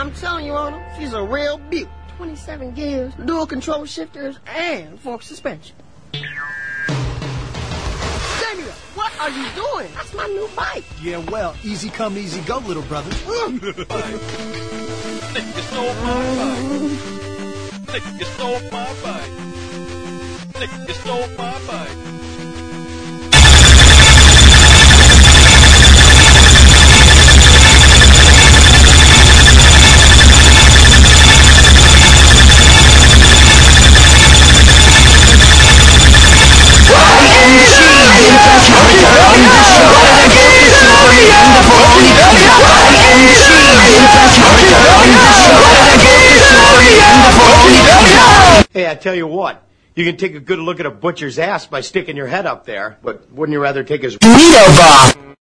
I'm telling you, Arnold, she's a real beaut. 27 gears, dual control shifters, and fork suspension. Samuel, what are you doing? That's my new bike. Yeah, well, easy come, easy go, little brother. Nick, you stole my bike. Nick, you stole my bike. Nick, you stole my bike. Hey, I tell you what, you can take a good look at a butcher's ass by sticking your head up there, but wouldn't you rather take his burrito box?